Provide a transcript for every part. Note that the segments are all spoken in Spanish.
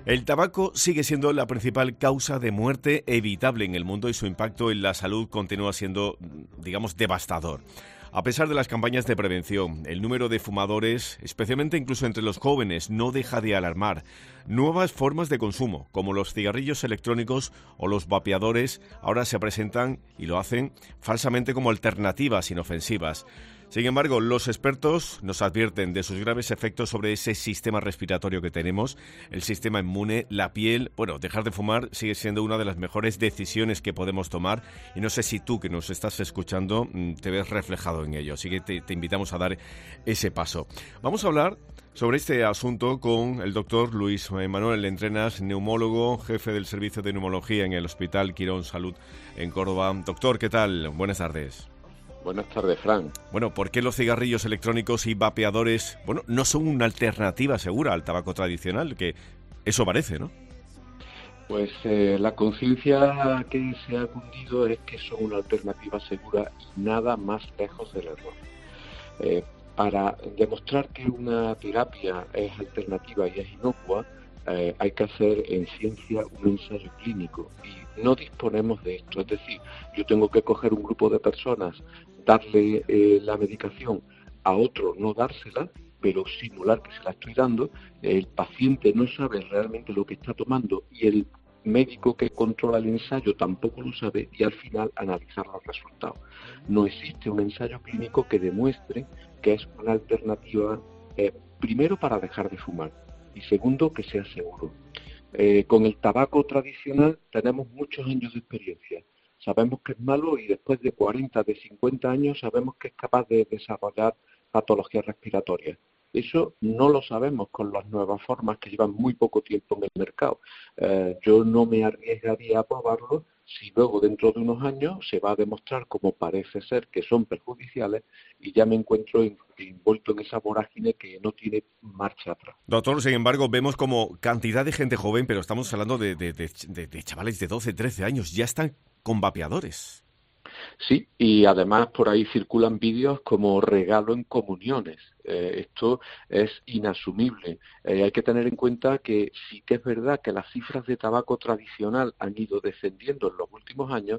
El tabaco sigue siendo la principal causa de muerte evitable en el mundo y su impacto en la salud continúa siendo, digamos, devastador. A pesar de las campañas de prevención, el número de fumadores, especialmente incluso entre los jóvenes, no deja de alarmar. Nuevas formas de consumo, como los cigarrillos electrónicos o los vapeadores, ahora se presentan y lo hacen falsamente como alternativas inofensivas. Sin embargo, los expertos nos advierten de sus graves efectos sobre ese sistema respiratorio que tenemos, el sistema inmune, la piel. Bueno, dejar de fumar sigue siendo una de las mejores decisiones que podemos tomar y no sé si tú que nos estás escuchando te ves reflejado en ello, así que te invitamos a dar ese paso. Vamos a hablar sobre este asunto con el doctor Luis Manuel Entrenas, neumólogo, jefe del servicio de neumología en el Hospital Quirón Salud en Córdoba. Doctor, ¿qué tal? Buenas tardes. Buenas tardes, Fran. Bueno, ¿por qué los cigarrillos electrónicos y vapeadores, no son una alternativa segura al tabaco tradicional? Que eso parece, ¿no? Pues la conciencia que se ha cundido es que son una alternativa segura y nada más lejos del error. Para demostrar que una terapia es alternativa y es inocua, hay que hacer en ciencia un ensayo clínico y no disponemos de esto. Es decir, yo tengo que coger un grupo de personas, darle la medicación, a otro no dársela, pero simular que se la estoy dando. El paciente no sabe realmente lo que está tomando y el médico que controla el ensayo tampoco lo sabe y al final analizar los resultados. No existe un ensayo clínico que demuestre que es una alternativa, primero para dejar de fumar y segundo que sea seguro. Con el tabaco tradicional tenemos muchos años de experiencia. Sabemos que es malo y después de 40, de 50 años sabemos que es capaz de desarrollar patologías respiratorias. Eso no lo sabemos con las nuevas formas que llevan muy poco tiempo en el mercado. Yo no me arriesgaría a probarlo si luego dentro de unos años se va a demostrar, como parece ser, que son perjudiciales y ya me encuentro envuelto en esa vorágine que no tiene marcha atrás. Doctor, sin embargo, vemos como cantidad de gente joven, pero estamos hablando de chavales de 12, 13 años, ya están con vapeadores. Sí, y además por ahí circulan vídeos como regalo en comuniones. Esto es inasumible. Hay que tener en cuenta que sí que es verdad que las cifras de tabaco tradicional han ido descendiendo en los últimos años,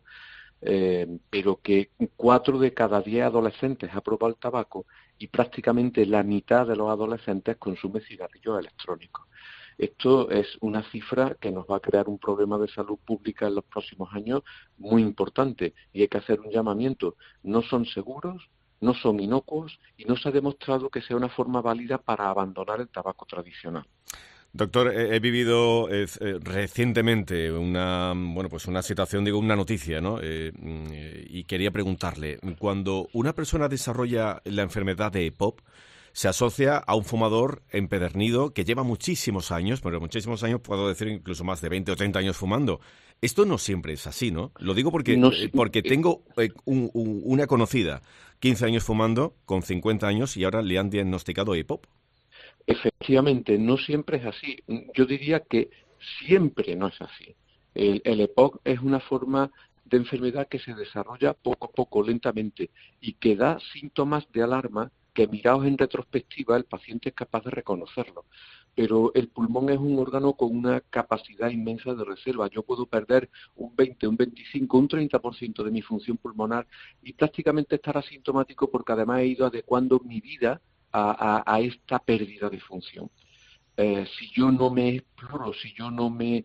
pero que 4 de cada 10 adolescentes ha probado el tabaco y prácticamente la mitad de los adolescentes consume cigarrillos electrónicos. Esto es una cifra que nos va a crear un problema de salud pública en los próximos años muy importante y hay que hacer un llamamiento. No son seguros, no son inocuos y no se ha demostrado que sea una forma válida para abandonar el tabaco tradicional. Doctor, he vivido recientemente una situación, una noticia, ¿no? Y quería preguntarle, cuando una persona desarrolla la enfermedad de EPOC, se asocia a un fumador empedernido que lleva muchísimos años, pero muchísimos años, puedo decir incluso más de 20 o 30 años fumando. Esto no siempre es así, ¿no? Lo digo porque tengo una conocida, 15 años fumando, con 50 años, y ahora le han diagnosticado EPOC. Efectivamente, no siempre es así. Yo diría que siempre no es así. El EPOC es una forma de enfermedad que se desarrolla poco a poco, lentamente, y que da síntomas de alarma que mirados en retrospectiva el paciente es capaz de reconocerlo. Pero el pulmón es un órgano con una capacidad inmensa de reserva. Yo puedo perder un 20, un 25, un 30% de mi función pulmonar y prácticamente estar asintomático porque además he ido adecuando mi vida a esta pérdida de función. Si yo no me exploro, si yo no me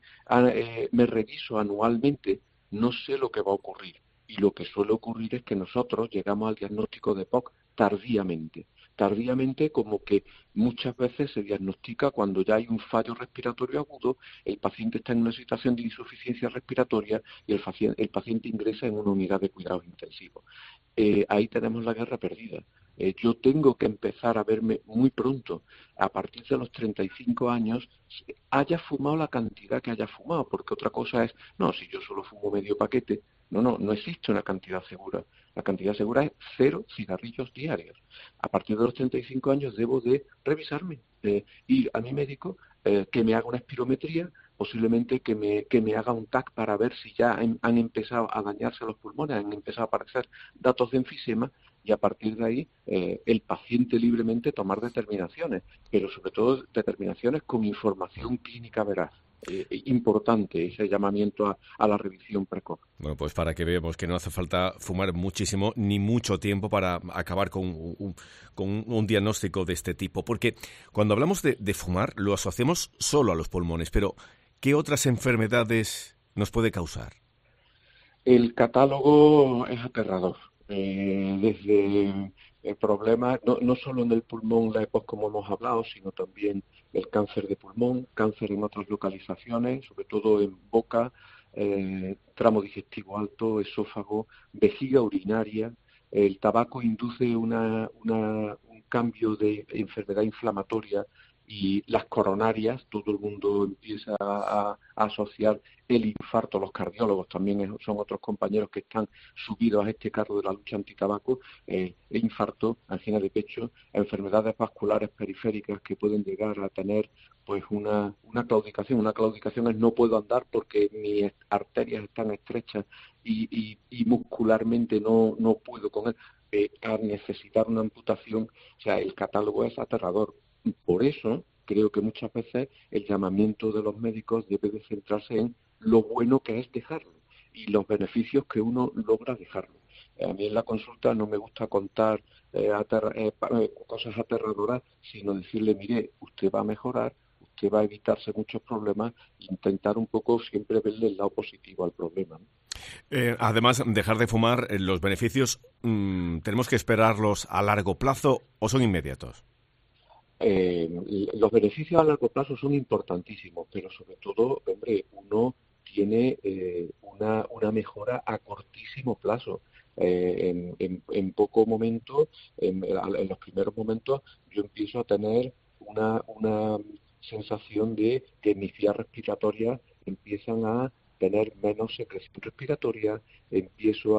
reviso anualmente, no sé lo que va a ocurrir. Y lo que suele ocurrir es que nosotros llegamos al diagnóstico de EPOC tardíamente. Tardíamente, como que muchas veces se diagnostica cuando ya hay un fallo respiratorio agudo, el paciente está en una situación de insuficiencia respiratoria y el paciente ingresa en una unidad de cuidados intensivos. Ahí tenemos la guerra perdida. Yo tengo que empezar a verme muy pronto, a partir de los 35 años, haya fumado la cantidad que haya fumado, porque otra cosa es, no, si yo solo fumo medio paquete, no existe una cantidad segura. La cantidad segura es 0 cigarrillos diarios. A partir de los 35 años debo de revisarme, ir a mi médico, que me haga una espirometría, posiblemente que me haga un TAC para ver si ya han empezado a dañarse los pulmones, han empezado a aparecer datos de enfisema y a partir de ahí el paciente libremente tomar determinaciones, pero sobre todo determinaciones con información clínica veraz. importante ese llamamiento a la revisión precoz. Bueno, pues para que veamos que no hace falta fumar muchísimo ni mucho tiempo para acabar con un diagnóstico de este tipo. Porque cuando hablamos de fumar lo asociamos solo a los pulmones, pero ¿qué otras enfermedades nos puede causar? El catálogo es aterrador. Desde problemas, no solo en el pulmón, la EPOC como hemos hablado, sino también el cáncer de pulmón, cáncer en otras localizaciones, sobre todo en boca, tramo digestivo alto, esófago, vejiga urinaria. El tabaco induce un cambio de enfermedad inflamatoria y las coronarias, todo el mundo empieza a asociar el infarto, los cardiólogos también son otros compañeros que están subidos a este carro de la lucha antitabaco, el infarto, angina de pecho, enfermedades vasculares periféricas que pueden llegar a tener pues una claudicación. Una claudicación es no puedo andar porque mis arterias están estrechas y muscularmente no puedo con él. A necesitar una amputación, o sea, el catálogo es aterrador. Por eso creo que muchas veces el llamamiento de los médicos debe de centrarse en lo bueno que es dejarlo y los beneficios que uno logra dejarlo. A mí en la consulta no me gusta contar cosas aterradoras, sino decirle, mire, usted va a mejorar, usted va a evitarse muchos problemas, intentar un poco siempre verle el lado positivo al problema, ¿no? Además, dejar de fumar, los beneficios, ¿tenemos que esperarlos a largo plazo o son inmediatos? Los beneficios a largo plazo son importantísimos, pero sobre todo, hombre, uno tiene una mejora a cortísimo plazo. En poco momento, en los primeros momentos, yo empiezo a tener una sensación de que mis vías respiratorias empiezan a tener menos secreción respiratoria, empiezo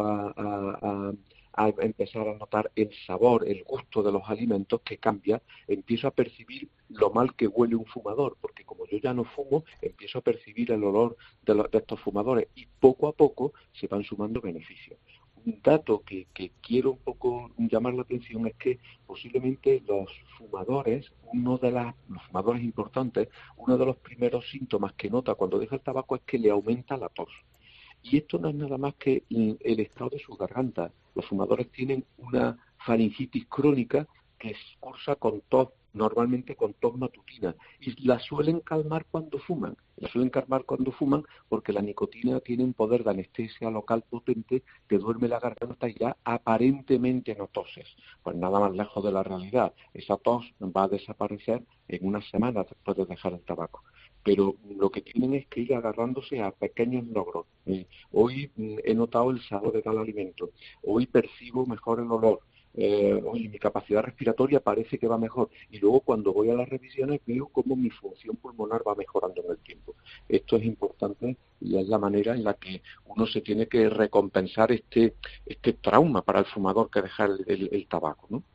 a empezar a notar el sabor, el gusto de los alimentos que cambia, empiezo a percibir lo mal que huele un fumador, porque como yo ya no fumo, empiezo a percibir el olor de estos fumadores y poco a poco se van sumando beneficios. Un dato que quiero un poco llamar la atención es que posiblemente los fumadores importantes, uno de los primeros síntomas que nota cuando deja el tabaco es que le aumenta la tos. Y esto no es nada más que el estado de su garganta. Los fumadores tienen una faringitis crónica que cursa con tos, normalmente con tos matutina, y la suelen calmar cuando fuman. La suelen calmar cuando fuman porque la nicotina tiene un poder de anestesia local potente que duerme la garganta y ya aparentemente no toses. Pues nada más lejos de la realidad. Esa tos va a desaparecer en unas semanas después de dejar el tabaco. Pero lo que tienen es que ir agarrándose a pequeños logros. Hoy he notado el sabor de tal alimento, hoy percibo mejor el olor, hoy mi capacidad respiratoria parece que va mejor, y luego cuando voy a las revisiones veo cómo mi función pulmonar va mejorando en el tiempo. Esto es importante y es la manera en la que uno se tiene que recompensar este trauma para el fumador que deja el tabaco, ¿no?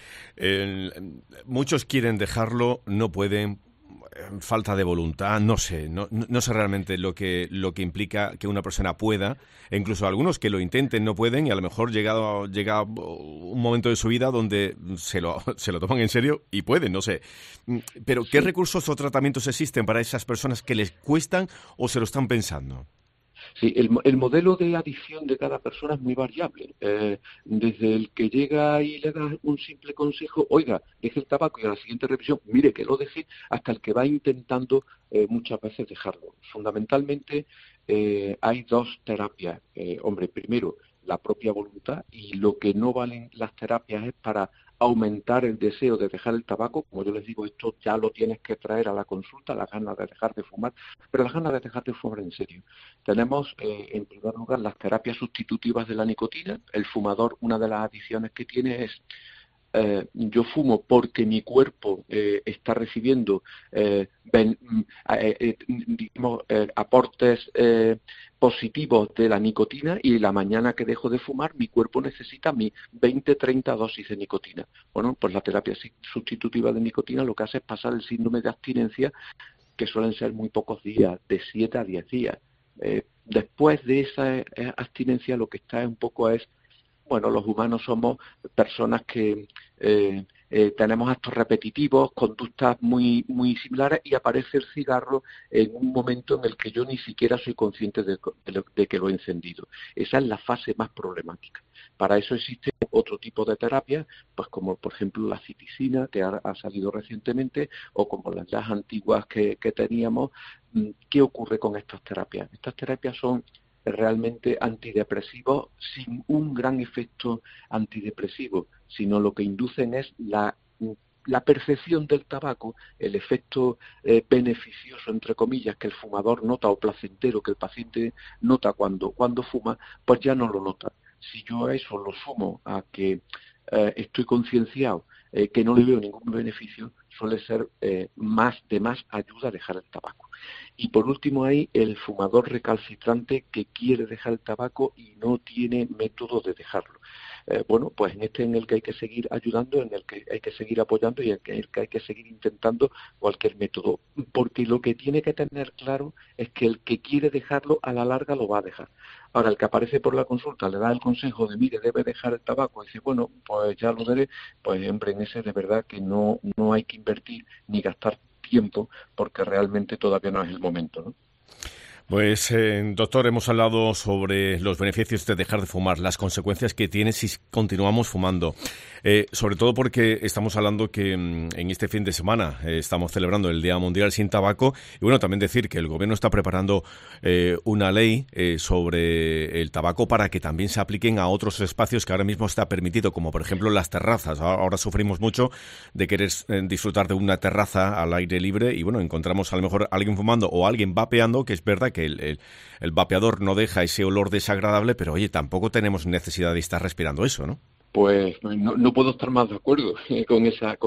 Muchos quieren dejarlo, no pueden, falta de voluntad, no sé realmente lo que implica que una persona pueda, e incluso algunos que lo intenten no pueden, y a lo mejor llega un momento de su vida donde se lo toman en serio y pueden, no sé. Pero ¿qué recursos o tratamientos existen para esas personas que les cuestan o se lo están pensando? Sí, el modelo de adicción de cada persona es muy variable. Desde el que llega y le da un simple consejo, oiga, deje el tabaco y a la siguiente revisión, mire que lo deje, hasta el que va intentando muchas veces dejarlo. Fundamentalmente hay dos terapias. Hombre, primero, la propia voluntad, y lo que no valen las terapias es para aumentar el deseo de dejar el tabaco. Como yo les digo, esto ya lo tienes que traer a la consulta, las ganas de dejar de fumar, pero las ganas de dejar de fumar en serio. Tenemos, en primer lugar, las terapias sustitutivas de la nicotina. El fumador, una de las adicciones que tiene es yo fumo porque mi cuerpo está recibiendo digamos, aportes positivos de la nicotina, y la mañana que dejo de fumar mi cuerpo necesita mis 20-30 dosis de nicotina. Bueno, pues la terapia sustitutiva de nicotina lo que hace es pasar el síndrome de abstinencia, que suelen ser muy pocos días, de 7 a 10 días. Después de esa abstinencia lo que está un poco es, bueno, los humanos somos personas que tenemos actos repetitivos, conductas muy, muy similares, y aparece el cigarro en un momento en el que yo ni siquiera soy consciente de que lo he encendido. Esa es la fase más problemática. Para eso existe otro tipo de terapia, pues como por ejemplo la citisina, que ha salido recientemente, o como las antiguas que teníamos. ¿Qué ocurre con estas terapias? Estas terapias son realmente antidepresivos sin un gran efecto antidepresivo, sino lo que inducen es la percepción del tabaco, el efecto beneficioso, entre comillas, que el fumador nota, o placentero que el paciente nota cuando fuma, pues ya no lo nota. Si yo a eso lo sumo a que estoy concienciado que no le veo ningún beneficio, suele ser más ayuda a dejar el tabaco. Y por último hay el fumador recalcitrante que quiere dejar el tabaco y no tiene método de dejarlo. Bueno, pues en el que hay que seguir ayudando, en el que hay que seguir apoyando y en el que hay que seguir intentando cualquier método. Porque lo que tiene que tener claro es que el que quiere dejarlo, a la larga lo va a dejar. Ahora, el que aparece por la consulta le da el consejo de, mire, debe dejar el tabaco, y dice, bueno, pues ya lo daré, pues hombre, en ese de verdad que no hay que invertir ni gastar tiempo, porque realmente todavía no es el momento, ¿no? Pues, doctor, hemos hablado sobre los beneficios de dejar de fumar, las consecuencias que tiene si continuamos fumando. Sobre todo porque estamos hablando que en este fin de semana estamos celebrando el Día Mundial sin Tabaco. Y bueno, también decir que el Gobierno está preparando una ley sobre el tabaco para que también se apliquen a otros espacios que ahora mismo está permitido, como por ejemplo las terrazas. Ahora sufrimos mucho de querer disfrutar de una terraza al aire libre y bueno, encontramos a lo mejor a alguien fumando o a alguien vapeando, que es verdad que el vapeador no deja ese olor desagradable, pero oye, tampoco tenemos necesidad de estar respirando eso, ¿no? Pues no puedo estar más de acuerdo con esa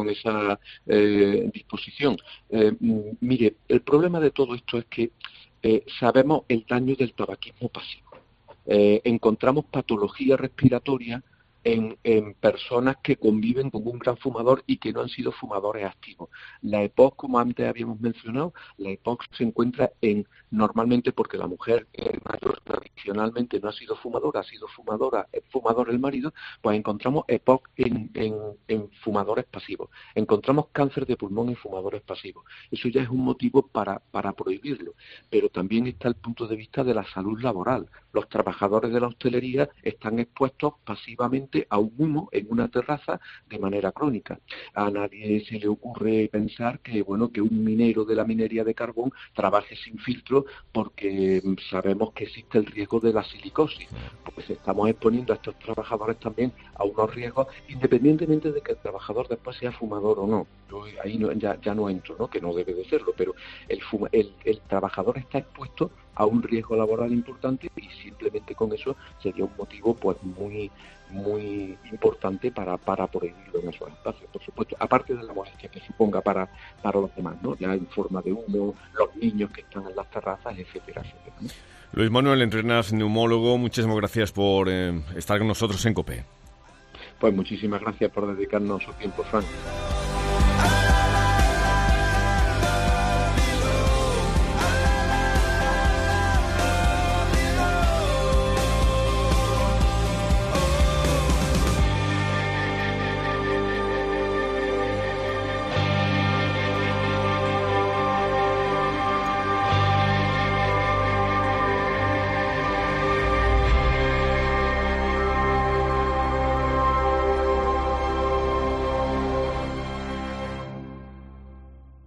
disposición. Mire, el problema de todo esto es que sabemos el daño del tabaquismo pasivo. Encontramos patología respiratoria en personas que conviven con un gran fumador y que no han sido fumadores activos. La EPOC, como antes habíamos mencionado, la EPOC se encuentra normalmente porque la mujer mayor tradicionalmente no ha sido fumadora, ha sido fumador el marido, pues encontramos EPOC en fumadores pasivos. Encontramos cáncer de pulmón en fumadores pasivos. Eso ya es un motivo para prohibirlo. Pero también está el punto de vista de la salud laboral. Los trabajadores de la hostelería están expuestos pasivamente a un humo en una terraza de manera crónica. A nadie se le ocurre pensar que un minero de la minería de carbón trabaje sin filtro porque sabemos que existe el riesgo de la silicosis. Pues estamos exponiendo a estos trabajadores también a unos riesgos, independientemente de que el trabajador después sea fumador o no. Yo ahí ya no entro, ¿no? Que no debe de serlo, pero el trabajador está expuesto a un riesgo laboral importante y simplemente con eso sería un motivo pues muy importante para prohibirlo en esos espacios, por supuesto, aparte de la molestia que suponga para los demás, ¿no? Ya en forma de humo, los niños que están en las terrazas, etcétera, etcétera, ¿no? Luis Manuel Entrenas, neumólogo, muchísimas gracias por estar con nosotros en COPE. Pues muchísimas gracias por dedicarnos su tiempo, Fran.